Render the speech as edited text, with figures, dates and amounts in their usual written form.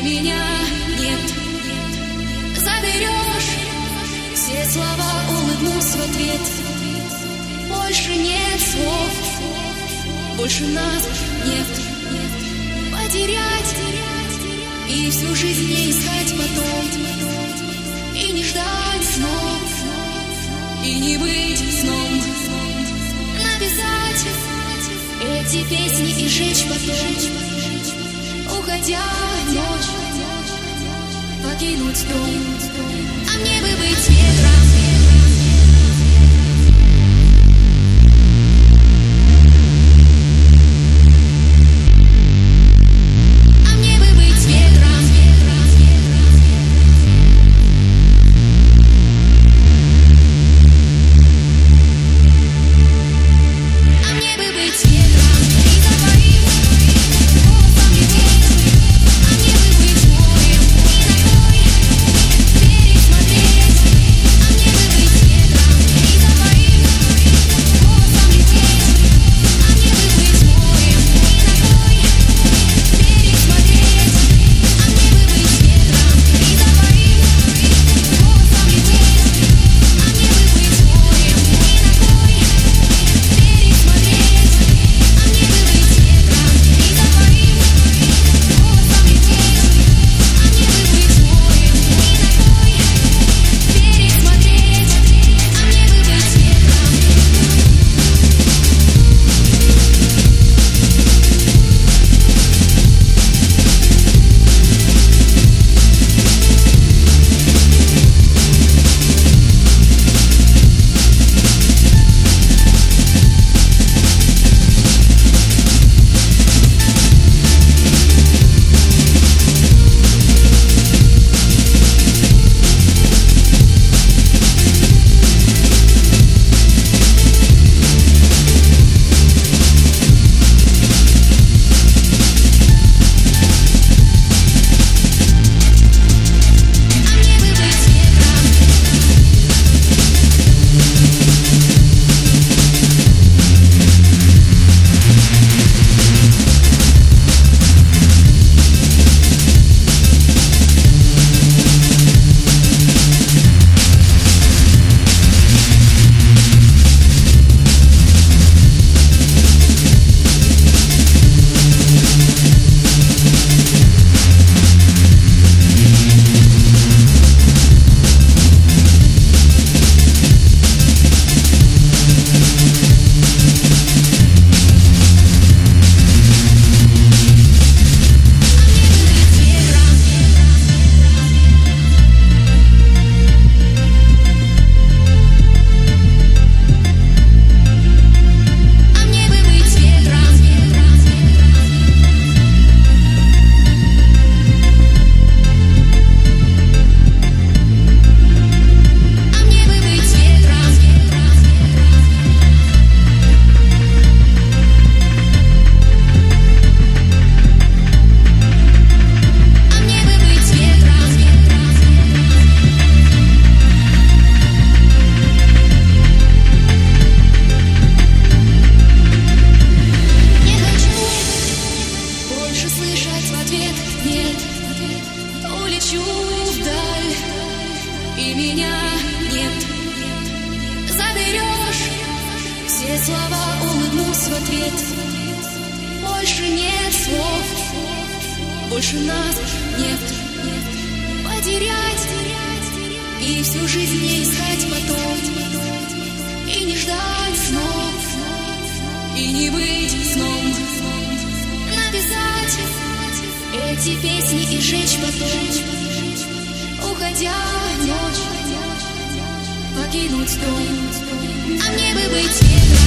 и меня нет. Заберешь все слова, улыбнусь в ответ. Больше нет слов, больше нас нет. Потерять и всю жизнь не искать потом, и не ждать снов, и не быть сном. Написать эти песни и жечь потом, уходя в ночь, покинуть дом. А мне бы быть ветром. И меня нет. Заберешь все слова, улыбнусь в ответ. Больше нет слов, больше нас нет. Потерять и всю жизнь не искать потом, и не ждать снов, и не быть сном. Написать эти песни и жечь потом, уходя в ночь, покинуть дом. А мне бы быть ветром.